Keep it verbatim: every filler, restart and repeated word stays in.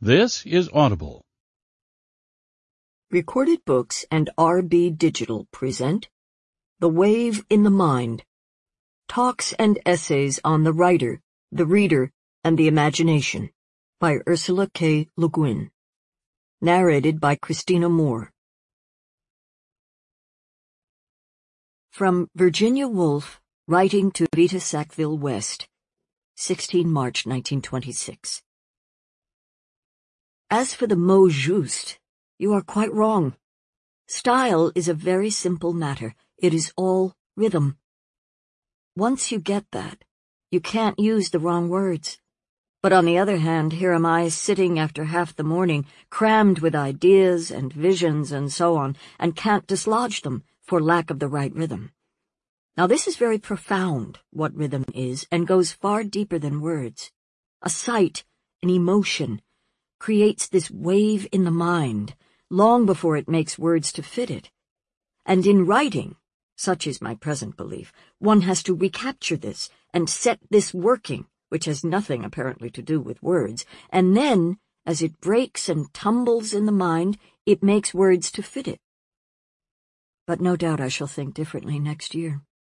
This is Audible. Recorded Books and R B Digital present The Wave in the Mind. Talks and Essays on the Writer, the Reader, and the Imagination by Ursula K. Le Guin. Narrated by Christina Moore. From Virginia Woolf, writing to Rita Sackville West, sixteen March nineteen twenty-six. As for the mot juste, you are quite wrong. Style is a very simple matter. It is all rhythm. Once you get that, you can't use the wrong words. But on the other hand, here am I sitting after half the morning, crammed with ideas and visions and so on, and can't dislodge them for lack of the right rhythm. Now this is very profound, what rhythm is, and goes far deeper than words. A sight, an emotion, creates this wave in the mind, long before it makes words to fit it. And in writing, such is my present belief, one has to recapture this and set this working, which has nothing apparently to do with words, and then, as it breaks and tumbles in the mind, it makes words to fit it. But no doubt I shall think differently next year.